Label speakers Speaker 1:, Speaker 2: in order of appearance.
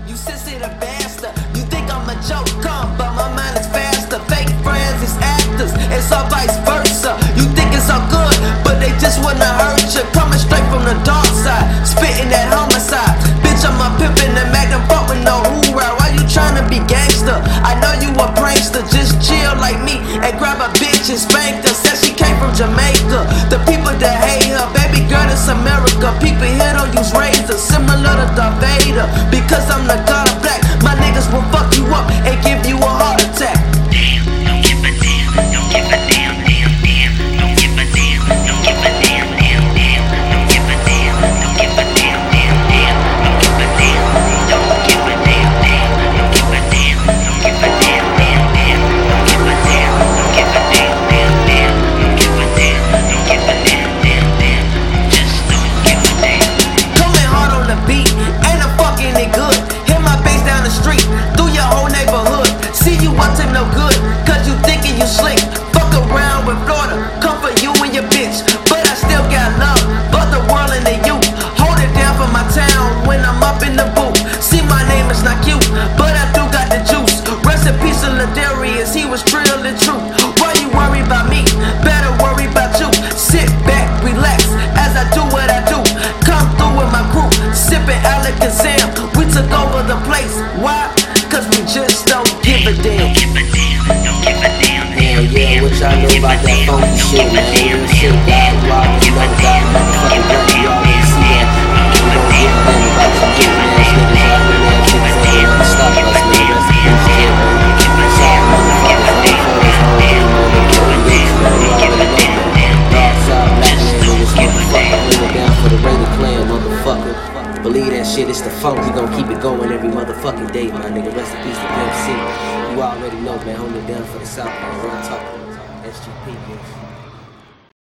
Speaker 1: You sensitive bastard. You think I'm a joke, but my mind is faster. Fake friends is actors, it's all vice versa. You think it's all good, but they just wanna hurt you. Coming straight from the dark side, spitting that homicide. Bitch, I'm a pimpin' and Magnum fuck with no hoorah. Why you tryna be gangster? I know you a prankster, just chill like me and grab a bitch and spank her. Said she came from Jamaica. The people that hate her, baby girl, it's America. People here don't use razors, similar to Darth Vader. Because I'm the god of black, my niggas will fuck you up and give you a heart attack.
Speaker 2: Damn, don't give a damn, don't give a damn, damn, damn, don't give a damn, don't give a damn, damn, damn, don't give a damn, don't give a damn, damn, damn, don't give a damn, don't give a damn, damn, don't give a damn, don't give a damn, damn, damn, don't give a damn, don't give a damn, damn, damn, don't give a damn, don't give a damn, damn, damn, just don't give a damn.
Speaker 1: Coming hard on the beat, ain't a fucking it good. Hit my bass down the street, through your whole neighborhood. See you up to no good, cause you thinking you slick. Fuck around with Florida, come for you and your bitch. But I still got love for the world and the youth. Hold it down for my town when I'm up in the booth. See, my name is not cute, but I do got the juice. Rest in peace to Ladarius, he was real and true. Why you worry about me? Better worry about you. Sit back, relax, as I do what I do. Come through with my crew, sipping Alec and Sam. We took over the place, why? Cause we just don't give a damn.
Speaker 2: Don't give a damn, don't give a damn,
Speaker 3: Hell yeah, what y'all know about that funky shit, man? Real shit, God, you already know, God, motherfucking right, you already see that. We don't give a damn about some getting ass niggas out here, man. Shit ain't gonna stop us, man. Rest in peace, kid, man. Sorry, motherfuckers, all for us, all here, man. They kill the bitch, man. You already know, man. Northside, black man, niggas, motherfucker. Hold it down for the Raider clan, motherfucker. Believe that shit, it's the funk. We gon' keep it going every motherfucking day, my nigga. Rest in peace to Pimp C. You already know, man. Hold it down for the South, man. Real talk. SGP, bitch.